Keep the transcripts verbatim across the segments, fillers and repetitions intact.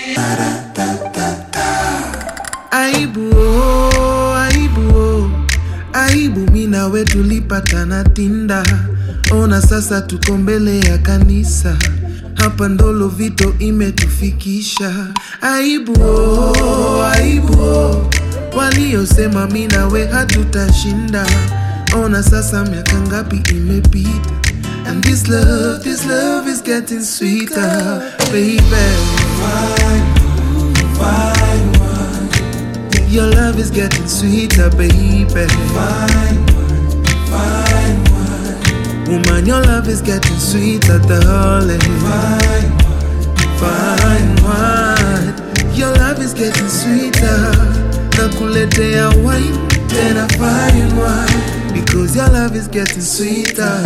Aibu oh, aibu oh, aibu mina we tulipatana Tinda. Ona sasa tuko mbele ya kanisa, hapa ndolo vito imetufikisha. Aibu oh, aibu oh, waliosema mina we hatutashinda. Ona sasa miaka ngapi imepita, and this love, this love is getting sweeter, baby. Fine, fine one. Your love is getting sweeter, baby. Fine one, fine one. Woman, your love is getting sweeter, darling. Fine one, fine one. Your love is getting sweeter. Nakuletea wine, tena fine wine, because your love is getting sweeter.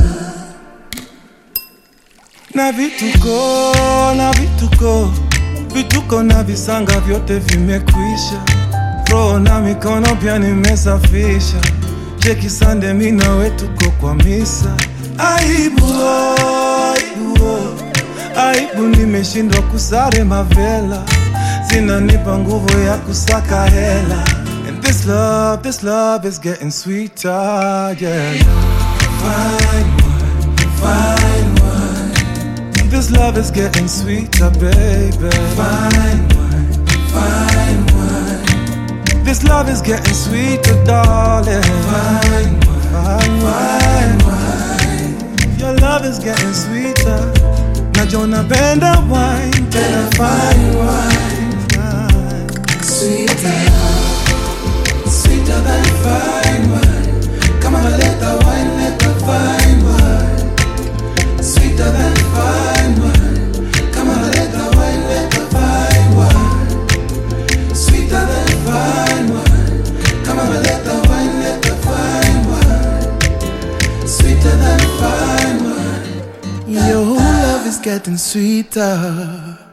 Na vituko, na vituko, vituko na visanga vyote vimekwisha. Roho na mikono pia nimesafisha. Cheki Sunday mina we tuko kwa misa. Aibu oh, aibu oh, aibu nimeshindwa kusare mavela. Zinanipa nguvu ya kusaka hela. And this love, this love is getting sweeter, yeah. Fine one, fine one. This love is getting sweeter, baby. Fine one, fine one. This love is getting sweeter, darling. Fine one, fine, fine wine. Your love is getting sweeter. Najua napenda wine, tena fine wine. Sweeter, sweeter than fine wine. Come on, let the wine, let the fine wine. Sweeter than fine wine. Come on, let the wine, let the fine wine. Sweeter than fine wine. Come on, let the wine, let the fine wine. Sweeter than fine wine. Your love is getting sweeter.